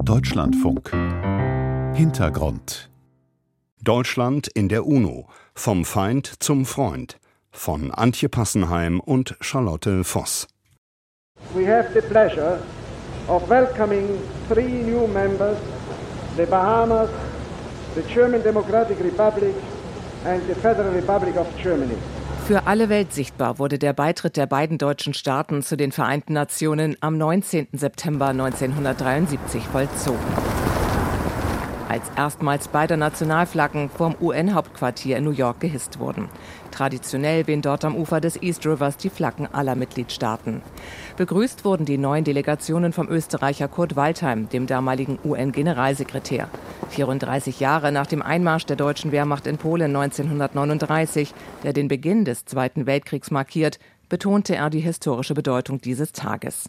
Deutschlandfunk. Hintergrund. Deutschland in der UNO. Vom Feind zum Freund. Von Antje Passenheim und Charlotte Voss. We have the pleasure of welcoming 3 new members, the Bahamas, the German Democratic Republic and the Federal Republic of Germany. Für alle Welt sichtbar wurde der Beitritt der beiden deutschen Staaten zu den Vereinten Nationen am 19. September 1973 vollzogen. Als erstmals beide Nationalflaggen vom UN-Hauptquartier in New York gehisst wurden. Traditionell wehen dort am Ufer des East Rivers die Flaggen aller Mitgliedstaaten. Begrüßt wurden die neuen Delegationen vom Österreicher Kurt Waldheim, dem damaligen UN-Generalsekretär. 34 Jahre nach dem Einmarsch der deutschen Wehrmacht in Polen 1939, der den Beginn des Zweiten Weltkriegs markiert, betonte er die historische Bedeutung dieses Tages.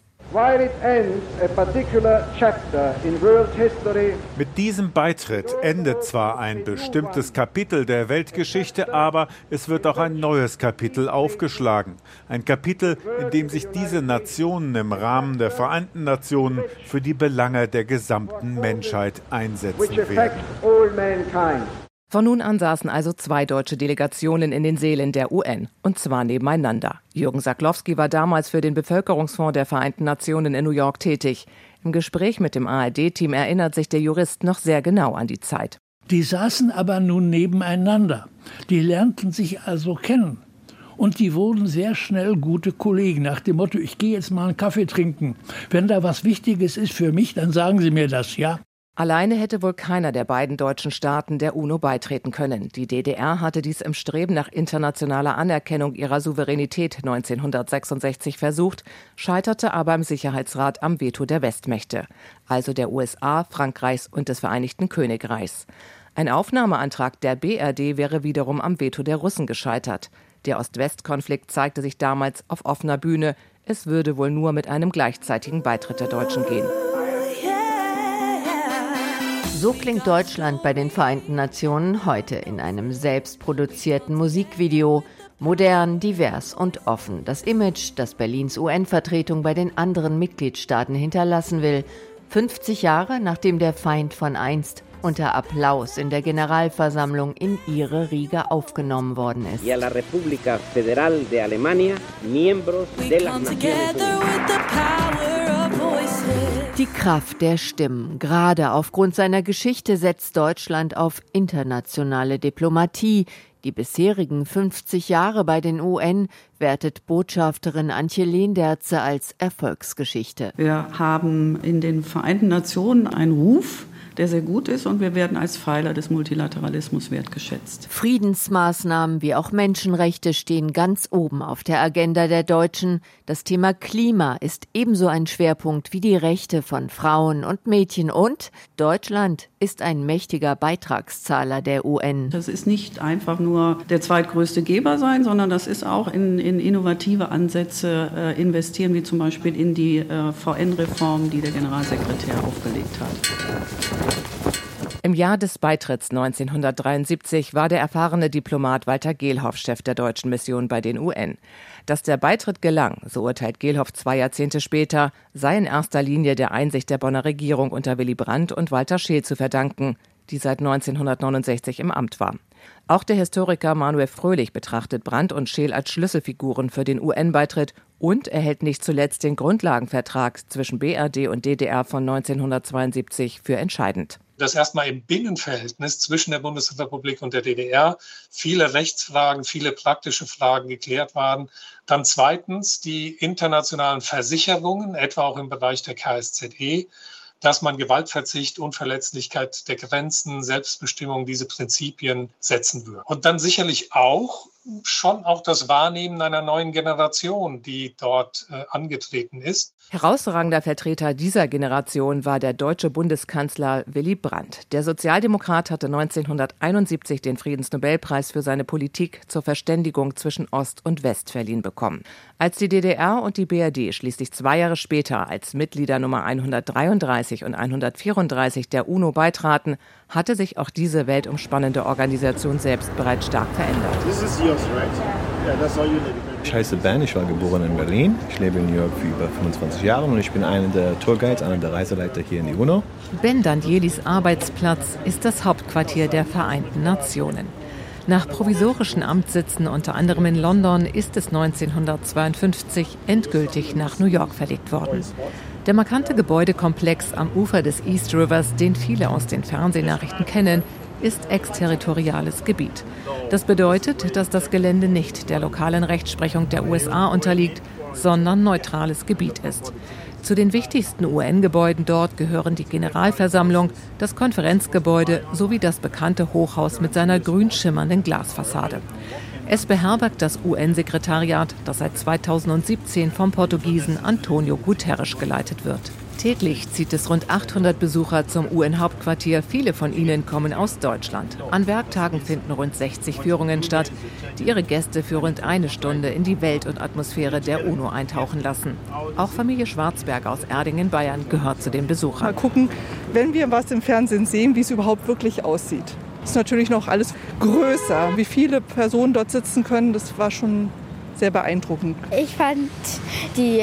Mit diesem Beitritt endet zwar ein bestimmtes Kapitel der Weltgeschichte, aber es wird auch ein neues Kapitel aufgeschlagen. Ein Kapitel, in dem sich diese Nationen im Rahmen der Vereinten Nationen für die Belange der gesamten Menschheit einsetzen werden. Von nun an saßen also 2 deutsche Delegationen in den Sälen der UN, und zwar nebeneinander. Jürgen Saklowski war damals für den Bevölkerungsfonds der Vereinten Nationen in New York tätig. Im Gespräch mit dem ARD-Team erinnert sich der Jurist noch sehr genau an die Zeit. Die saßen aber nun nebeneinander. Die lernten sich also kennen. Und die wurden sehr schnell gute Kollegen, nach dem Motto, ich gehe jetzt mal einen Kaffee trinken. Wenn da was Wichtiges ist für mich, dann sagen Sie mir das, ja? Alleine hätte wohl keiner der beiden deutschen Staaten der UNO beitreten können. Die DDR hatte dies im Streben nach internationaler Anerkennung ihrer Souveränität 1966 versucht, scheiterte aber im Sicherheitsrat am Veto der Westmächte, also der USA, Frankreichs und des Vereinigten Königreichs. Ein Aufnahmeantrag der BRD wäre wiederum am Veto der Russen gescheitert. Der Ost-West-Konflikt zeigte sich damals auf offener Bühne. Es würde wohl nur mit einem gleichzeitigen Beitritt der Deutschen gehen. So klingt Deutschland bei den Vereinten Nationen heute in einem selbstproduzierten Musikvideo. Modern, divers und offen. Das Image, das Berlins UN-Vertretung bei den anderen Mitgliedstaaten hinterlassen will. 50 Jahre nachdem der Feind von einst unter Applaus in der Generalversammlung in ihre Riege aufgenommen worden ist. Y a la República Federal de Alemania, miembros de las Naciones Die Kraft der Stimmen. Gerade aufgrund seiner Geschichte setzt Deutschland auf internationale Diplomatie. Die bisherigen 50 Jahre bei den UN wertet Botschafterin Antje Leendertze als Erfolgsgeschichte. Wir haben in den Vereinten Nationen einen Ruf, der sehr gut ist, und wir werden als Pfeiler des Multilateralismus wertgeschätzt. Friedensmaßnahmen wie auch Menschenrechte stehen ganz oben auf der Agenda der Deutschen. Das Thema Klima ist ebenso ein Schwerpunkt wie die Rechte von Frauen und Mädchen. Und Deutschland ist ein mächtiger Beitragszahler der UN. Das ist nicht einfach nur der zweitgrößte Geber sein, sondern das ist auch in innovative Ansätze investieren, wie zum Beispiel in die VN-Reform, die der Generalsekretär aufgelegt hat. Im Jahr des Beitritts 1973 war der erfahrene Diplomat Walter Gehlhoff Chef der deutschen Mission bei den UN. Dass der Beitritt gelang, so urteilt Gehlhoff 2 Jahrzehnte später, sei in erster Linie der Einsicht der Bonner Regierung unter Willy Brandt und Walter Scheel zu verdanken, die seit 1969 im Amt war. Auch der Historiker Manuel Fröhlich betrachtet Brandt und Scheel als Schlüsselfiguren für den UN-Beitritt und erhält nicht zuletzt den Grundlagenvertrag zwischen BRD und DDR von 1972 für entscheidend. Dass erstmal im Binnenverhältnis zwischen der Bundesrepublik und der DDR viele Rechtsfragen, viele praktische Fragen geklärt waren. Dann zweitens die internationalen Versicherungen, etwa auch im Bereich der KSZE, dass man Gewaltverzicht, Unverletzlichkeit der Grenzen, Selbstbestimmung, diese Prinzipien setzen würde. Und dann sicherlich auch das Wahrnehmen einer neuen Generation, die dort angetreten ist. Herausragender Vertreter dieser Generation war der deutsche Bundeskanzler Willy Brandt. Der Sozialdemokrat hatte 1971 den Friedensnobelpreis für seine Politik zur Verständigung zwischen Ost und West verliehen bekommen. Als die DDR und die BRD schließlich 2 Jahre später als Mitglieder Nummer 133 und 134 der UNO beitraten, hatte sich auch diese weltumspannende Organisation selbst bereits stark verändert. This is your Ich heiße Ben, ich war geboren in Berlin. Ich lebe in New York für über 25 Jahre und ich bin einer der Tourguides, einer der Reiseleiter hier in die UNO. Ben Dandielis Arbeitsplatz ist das Hauptquartier der Vereinten Nationen. Nach provisorischen Amtssitzen, unter anderem in London, ist es 1952 endgültig nach New York verlegt worden. Der markante Gebäudekomplex am Ufer des East Rivers, den viele aus den Fernsehnachrichten kennen, ist exterritoriales Gebiet. Das bedeutet, dass das Gelände nicht der lokalen Rechtsprechung der USA unterliegt, sondern neutrales Gebiet ist. Zu den wichtigsten UN-Gebäuden dort gehören die Generalversammlung, das Konferenzgebäude sowie das bekannte Hochhaus mit seiner grün schimmernden Glasfassade. Es beherbergt das UN-Sekretariat, das seit 2017 vom Portugiesen António Guterres geleitet wird. Täglich zieht es rund 800 Besucher zum UN-Hauptquartier. Viele von ihnen kommen aus Deutschland. An Werktagen finden rund 60 Führungen statt, die ihre Gäste für rund eine Stunde in die Welt und Atmosphäre der UNO eintauchen lassen. Auch Familie Schwarzberg aus Erding in Bayern gehört zu den Besuchern. Mal gucken, wenn wir was im Fernsehen sehen, wie es überhaupt wirklich aussieht. Das ist natürlich noch alles größer. Wie viele Personen dort sitzen können, das war schon sehr beeindruckend. Ich fand die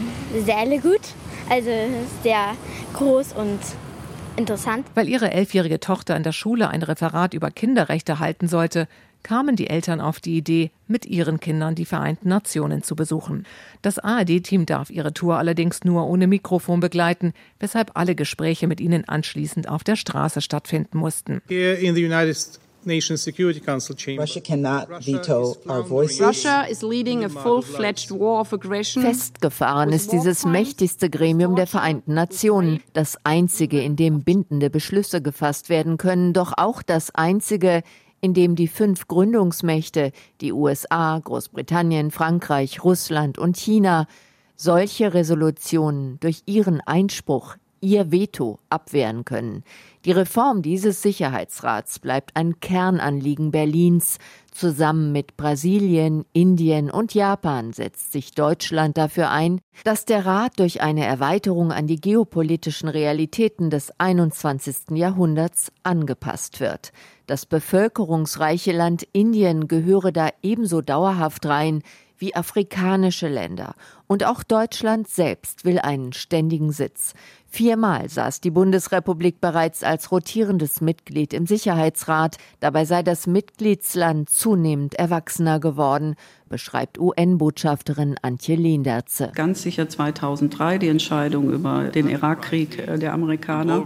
Säle gut. Also sehr groß und interessant. Weil ihre 11-jährige Tochter in der Schule ein Referat über Kinderrechte halten sollte, kamen die Eltern auf die Idee, mit ihren Kindern die Vereinten Nationen zu besuchen. Das ARD-Team darf ihre Tour allerdings nur ohne Mikrofon begleiten, weshalb alle Gespräche mit ihnen anschließend auf der Straße stattfinden mussten. Here in the United Nations Security Council chamber. Russia cannot veto our voices. Russia is leading a full-fledged war of aggression. Festgefahren ist dieses mächtigste Gremium der Vereinten Nationen, das einzige, in dem bindende Beschlüsse gefasst werden können, doch auch das einzige, in dem die 5 Gründungsmächte, die USA, Großbritannien, Frankreich, Russland und China, solche Resolutionen durch ihren Einspruch, ihr Veto abwehren können. Die Reform dieses Sicherheitsrats bleibt ein Kernanliegen Berlins. Zusammen mit Brasilien, Indien und Japan setzt sich Deutschland dafür ein, dass der Rat durch eine Erweiterung an die geopolitischen Realitäten des 21. Jahrhunderts angepasst wird. Das bevölkerungsreiche Land Indien gehöre da ebenso dauerhaft rein wie afrikanische Länder. Und auch Deutschland selbst will einen ständigen Sitz. 4-mal saß die Bundesrepublik bereits als rotierendes Mitglied im Sicherheitsrat. Dabei sei das Mitgliedsland zunehmend erwachsener geworden, beschreibt UN-Botschafterin Antje Leendertze. Ganz sicher 2003 die Entscheidung über den Irakkrieg der Amerikaner.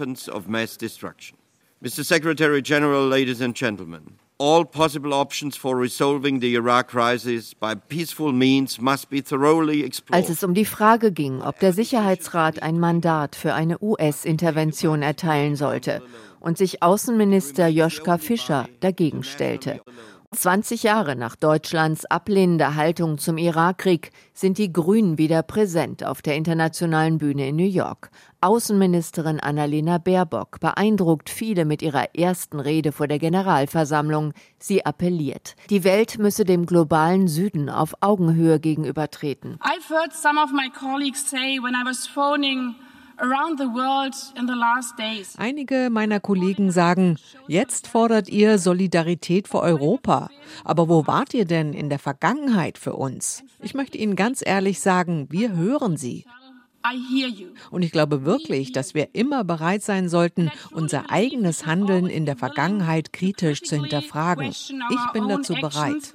Mr. Secretary General, ladies and gentlemen. All possible options for resolving the Iraq crisis by peaceful means must be thoroughly explored. Als es um die Frage ging, ob der Sicherheitsrat ein Mandat für eine US-Intervention erteilen sollte und sich Außenminister Joschka Fischer dagegen stellte. 20 Jahre nach Deutschlands ablehnender Haltung zum Irakkrieg sind die Grünen wieder präsent auf der internationalen Bühne in New York. Außenministerin Annalena Baerbock beeindruckt viele mit ihrer ersten Rede vor der Generalversammlung. Sie appelliert, die Welt müsse dem globalen Süden auf Augenhöhe gegenübertreten. I've heard some of my colleagues say when I was phoning around the world in the last days. Einige meiner Kollegen sagen, jetzt fordert ihr Solidarität für Europa. Aber wo wart ihr denn in der Vergangenheit für uns? Ich möchte Ihnen ganz ehrlich sagen, wir hören Sie. Und ich glaube wirklich, dass wir immer bereit sein sollten, unser eigenes Handeln in der Vergangenheit kritisch zu hinterfragen. Ich bin dazu bereit.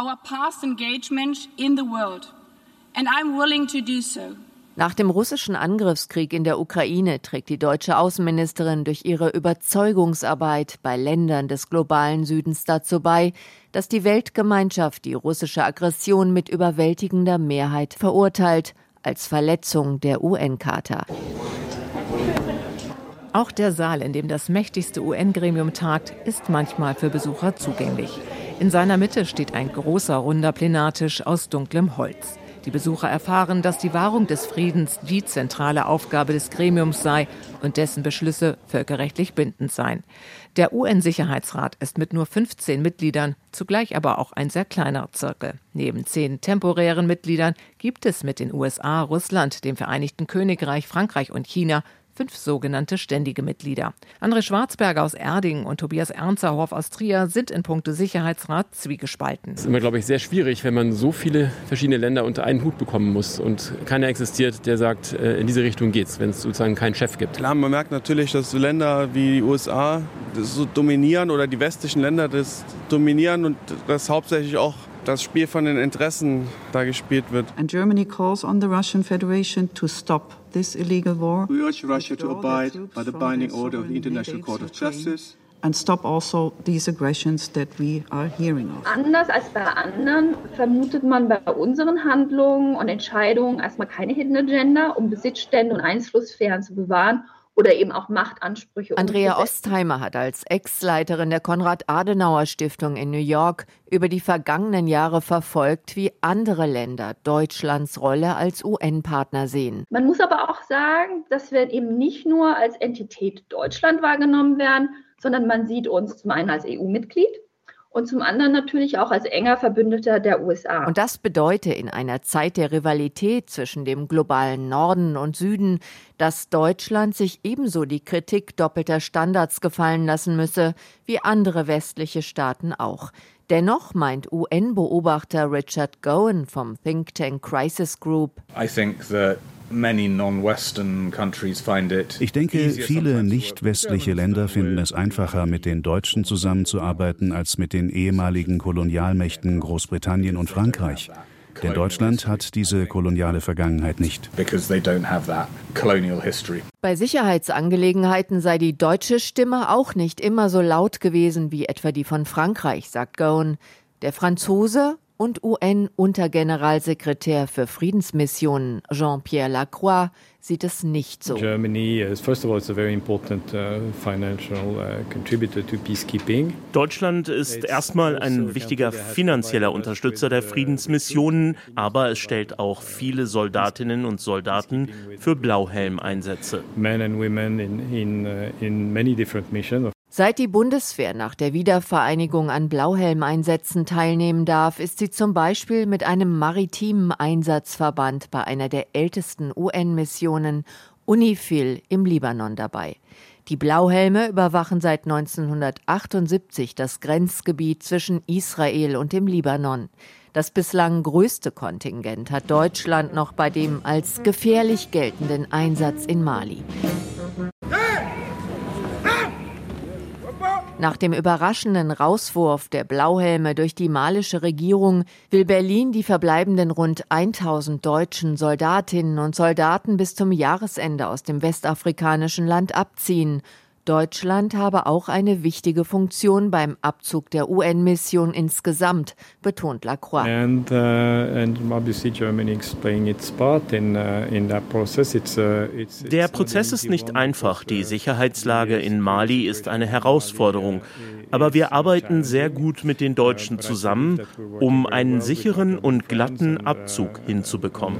Nach dem russischen Angriffskrieg in der Ukraine trägt die deutsche Außenministerin durch ihre Überzeugungsarbeit bei Ländern des globalen Südens dazu bei, dass die Weltgemeinschaft die russische Aggression mit überwältigender Mehrheit verurteilt, als Verletzung der UN-Charta. Auch der Saal, in dem das mächtigste UN-Gremium tagt, ist manchmal für Besucher zugänglich. In seiner Mitte steht ein großer, runder Plenartisch aus dunklem Holz. Die Besucher erfahren, dass die Wahrung des Friedens die zentrale Aufgabe des Gremiums sei und dessen Beschlüsse völkerrechtlich bindend seien. Der UN-Sicherheitsrat ist mit nur 15 Mitgliedern, zugleich aber auch ein sehr kleiner Zirkel. Neben 10 temporären Mitgliedern gibt es mit den USA, Russland, dem Vereinigten Königreich, Frankreich und China 5 sogenannte ständige Mitglieder. André Schwarzberger aus Erding und Tobias Ernzerhoff aus Trier sind in puncto Sicherheitsrat zwiegespalten. Es ist immer, glaube ich, sehr schwierig, wenn man so viele verschiedene Länder unter einen Hut bekommen muss und keiner existiert, der sagt, in diese Richtung geht's, wenn es sozusagen keinen Chef gibt. Klar, man merkt natürlich, dass Länder wie die USA das so dominieren oder die westlichen Länder das dominieren und dass hauptsächlich auch das Spiel von den Interessen da gespielt wird. And Germany calls on the Russian Federation to stop this illegal war. We urge Russia to abide by the binding order of the International Court of Justice. And stop also these aggressions that we are hearing of. Anders als bei anderen vermutet man bei unseren Handlungen und Entscheidungen erstmal keine Hidden Agenda, um Besitzstände und Einflusssphären zu bewahren oder eben auch Machtansprüche. Andrea Ostheimer hat als Ex-Leiterin der Konrad-Adenauer-Stiftung in New York über die vergangenen Jahre verfolgt, wie andere Länder Deutschlands Rolle als UN-Partner sehen. Man muss aber auch sagen, dass wir eben nicht nur als Entität Deutschland wahrgenommen werden, sondern man sieht uns zum einen als EU-Mitglied und zum anderen natürlich auch als enger Verbündeter der USA. Und das bedeutet in einer Zeit der Rivalität zwischen dem globalen Norden und Süden, dass Deutschland sich ebenso die Kritik doppelter Standards gefallen lassen müsse, wie andere westliche Staaten auch. Dennoch meint UN-Beobachter Richard Gowan vom Think Tank Crisis Group, ich denke, viele nicht-westliche Länder finden es einfacher, mit den Deutschen zusammenzuarbeiten, als mit den ehemaligen Kolonialmächten Großbritannien und Frankreich. Denn Deutschland hat diese koloniale Vergangenheit nicht. Bei Sicherheitsangelegenheiten sei die deutsche Stimme auch nicht immer so laut gewesen wie etwa die von Frankreich, sagt Gowan. Der Franzose und UN-Untergeneralsekretär für Friedensmissionen Jean-Pierre Lacroix sieht es nicht so. Deutschland ist erstmal ein wichtiger finanzieller Unterstützer der Friedensmissionen, aber es stellt auch viele Soldatinnen und Soldaten für Blauhelmeinsätze. Seit die Bundeswehr nach der Wiedervereinigung an Blauhelmeinsätzen teilnehmen darf, ist sie zum Beispiel mit einem maritimen Einsatzverband bei einer der ältesten UN-Missionen, UNIFIL, im Libanon dabei. Die Blauhelme überwachen seit 1978 das Grenzgebiet zwischen Israel und dem Libanon. Das bislang größte Kontingent hat Deutschland noch bei dem als gefährlich geltenden Einsatz in Mali. Nach dem überraschenden Rauswurf der Blauhelme durch die malische Regierung will Berlin die verbleibenden rund 1000 deutschen Soldatinnen und Soldaten bis zum Jahresende aus dem westafrikanischen Land abziehen. Deutschland habe auch eine wichtige Funktion beim Abzug der UN-Mission insgesamt, betont Lacroix. Der Prozess ist nicht einfach. Die Sicherheitslage in Mali ist eine Herausforderung. Aber wir arbeiten sehr gut mit den Deutschen zusammen, um einen sicheren und glatten Abzug hinzubekommen.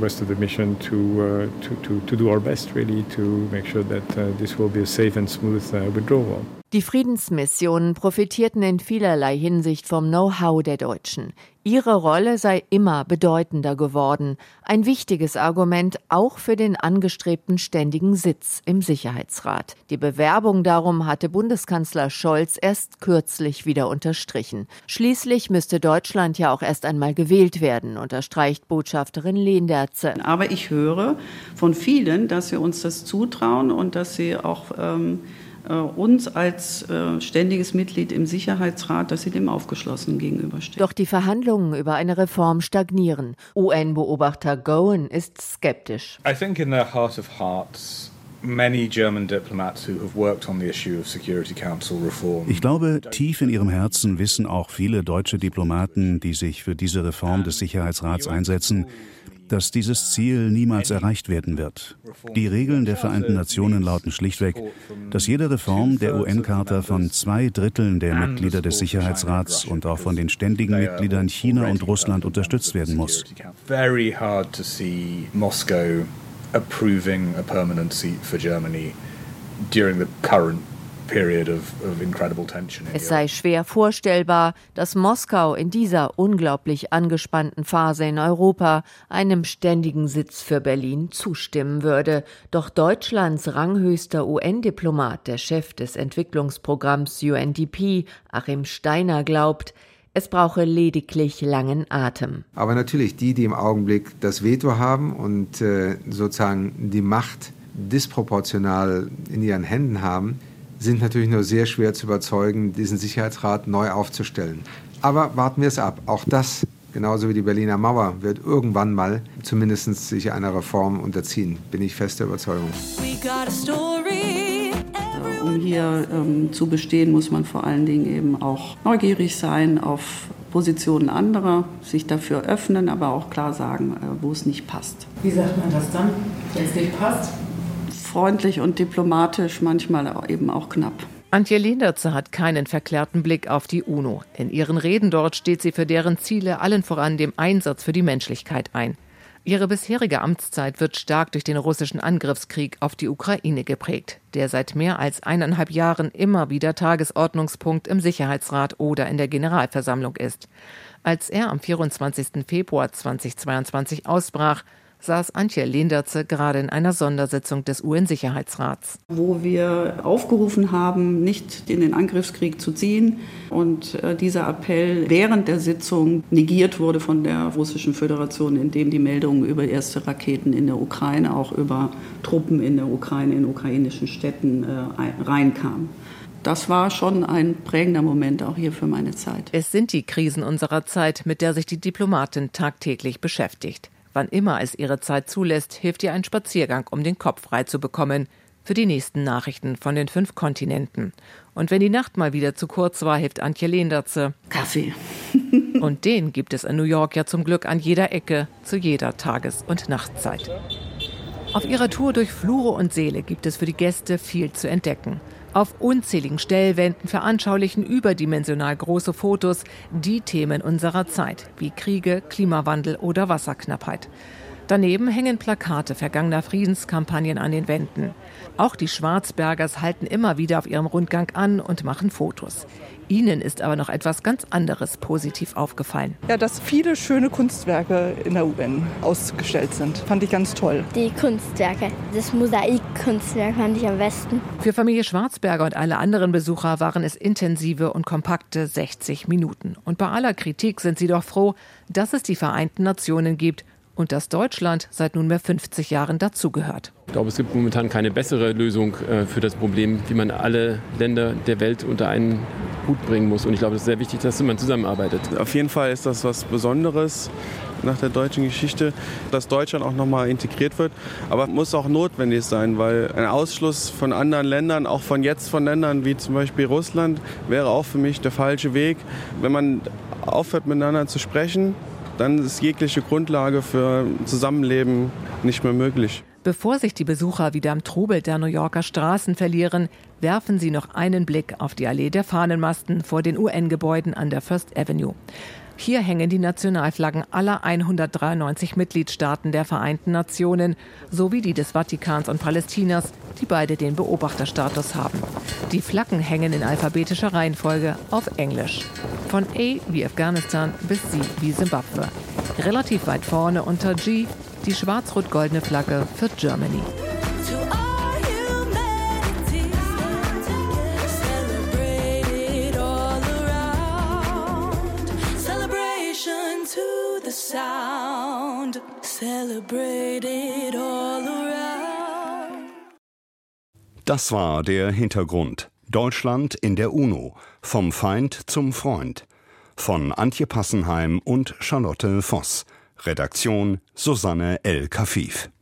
Die Friedensmissionen profitierten in vielerlei Hinsicht vom Know-how der Deutschen. Ihre Rolle sei immer bedeutender geworden. Ein wichtiges Argument auch für den angestrebten ständigen Sitz im Sicherheitsrat. Die Bewerbung darum hatte Bundeskanzler Scholz erst kürzlich wieder unterstrichen. Schließlich müsste Deutschland ja auch erst einmal gewählt werden, unterstreicht Botschafterin Lehnertze. Aber ich höre von vielen, dass sie uns das zutrauen und dass sie auch uns als ständiges Mitglied im Sicherheitsrat, dass sie dem aufgeschlossen gegenüberstehen. Doch die Verhandlungen über eine Reform stagnieren. UN-Beobachter Gowan ist skeptisch. I think in their heart of hearts many German diplomats who have worked on the issue of Security Council reform. Ich glaube, tief in ihrem Herzen wissen auch viele deutsche Diplomaten, die sich für diese Reform des Sicherheitsrats einsetzen, dass dieses Ziel niemals erreicht werden wird. Die Regeln der Vereinten Nationen lauten schlichtweg, dass jede Reform der UN-Charta von 2/3 der Mitglieder des Sicherheitsrats und auch von den ständigen Mitgliedern China und Russland unterstützt werden muss. Very hard to see Moscow approving a permanent seat for Germany during the current Es sei schwer vorstellbar, dass Moskau in dieser unglaublich angespannten Phase in Europa einem ständigen Sitz für Berlin zustimmen würde. Doch Deutschlands ranghöchster UN-Diplomat, der Chef des Entwicklungsprogramms UNDP, Achim Steiner, glaubt, es brauche lediglich langen Atem. Aber natürlich die im Augenblick das Veto haben und sozusagen die Macht disproportional in ihren Händen haben, sind natürlich nur sehr schwer zu überzeugen, diesen Sicherheitsrat neu aufzustellen. Aber warten wir es ab. Auch das, genauso wie die Berliner Mauer, wird irgendwann mal zumindest sich einer Reform unterziehen. Bin ich fester Überzeugung. Um hier zu bestehen, muss man vor allen Dingen eben auch neugierig sein auf Positionen anderer, sich dafür öffnen, aber auch klar sagen, wo es nicht passt. Wie sagt man das dann, wenn es nicht passt? Freundlich und diplomatisch, manchmal eben auch knapp. Antje Leendertze hat keinen verklärten Blick auf die UNO. In ihren Reden dort steht sie für deren Ziele, allen voran dem Einsatz für die Menschlichkeit ein. Ihre bisherige Amtszeit wird stark durch den russischen Angriffskrieg auf die Ukraine geprägt, der seit mehr als 1,5 Jahren immer wieder Tagesordnungspunkt im Sicherheitsrat oder in der Generalversammlung ist. Als er am 24. Februar 2022 ausbrach, saß Antje Leendertze gerade in einer Sondersitzung des UN-Sicherheitsrats. Wo wir aufgerufen haben, nicht in den Angriffskrieg zu ziehen und dieser Appell während der Sitzung negiert wurde von der Russischen Föderation, indem die Meldungen über erste Raketen in der Ukraine, auch über Truppen in der Ukraine, in ukrainischen Städten reinkamen. Das war schon ein prägender Moment auch hier für meine Zeit. Es sind die Krisen unserer Zeit, mit der sich die Diplomatin tagtäglich beschäftigt. Wann immer es ihre Zeit zulässt, hilft ihr ein Spaziergang, um den Kopf frei zu bekommen, für die nächsten Nachrichten von den 5 Kontinenten. Und wenn die Nacht mal wieder zu kurz war, hilft Antje Leendertze Kaffee. Und den gibt es in New York ja zum Glück an jeder Ecke, zu jeder Tages- und Nachtzeit. Auf ihrer Tour durch Flure und Säle gibt es für die Gäste viel zu entdecken. Auf unzähligen Stellwänden veranschaulichen überdimensional große Fotos die Themen unserer Zeit, wie Kriege, Klimawandel oder Wasserknappheit. Daneben hängen Plakate vergangener Friedenskampagnen an den Wänden. Auch die Schwarzbergers halten immer wieder auf ihrem Rundgang an und machen Fotos. Ihnen ist aber noch etwas ganz anderes positiv aufgefallen. Ja, dass viele schöne Kunstwerke in der UN ausgestellt sind. Fand ich ganz toll. Die Kunstwerke, das Mosaikkunstwerk fand ich am besten. Für Familie Schwarzberger und alle anderen Besucher waren es intensive und kompakte 60 Minuten. Und bei aller Kritik sind sie doch froh, dass es die Vereinten Nationen gibt und dass Deutschland seit nunmehr 50 Jahren dazugehört. Ich glaube, es gibt momentan keine bessere Lösung für das Problem, wie man alle Länder der Welt unter einen Hut bringen muss. Und ich glaube, es ist sehr wichtig, dass man zusammenarbeitet. Auf jeden Fall ist das was Besonderes nach der deutschen Geschichte, dass Deutschland auch nochmal integriert wird. Aber muss auch notwendig sein, weil ein Ausschluss von anderen Ländern, auch von Ländern wie zum Beispiel Russland, wäre auch für mich der falsche Weg. Wenn man aufhört, miteinander zu sprechen, dann ist jegliche Grundlage für Zusammenleben nicht mehr möglich. Bevor sich die Besucher wieder im Trubel der New Yorker Straßen verlieren, werfen sie noch einen Blick auf die Allee der Fahnenmasten vor den UN-Gebäuden an der First Avenue. Hier hängen die Nationalflaggen aller 193 Mitgliedstaaten der Vereinten Nationen sowie die des Vatikans und Palästinas, die beide den Beobachterstatus haben. Die Flaggen hängen in alphabetischer Reihenfolge auf Englisch. Von A wie Afghanistan bis Z wie Simbabwe. Relativ weit vorne unter G die schwarz-rot-goldene Flagge für Germany. Das war der Hintergrund. Deutschland in der UNO. Vom Feind zum Freund. Von Antje Passenheim und Charlotte Voss. Redaktion Susanne L. Kafif.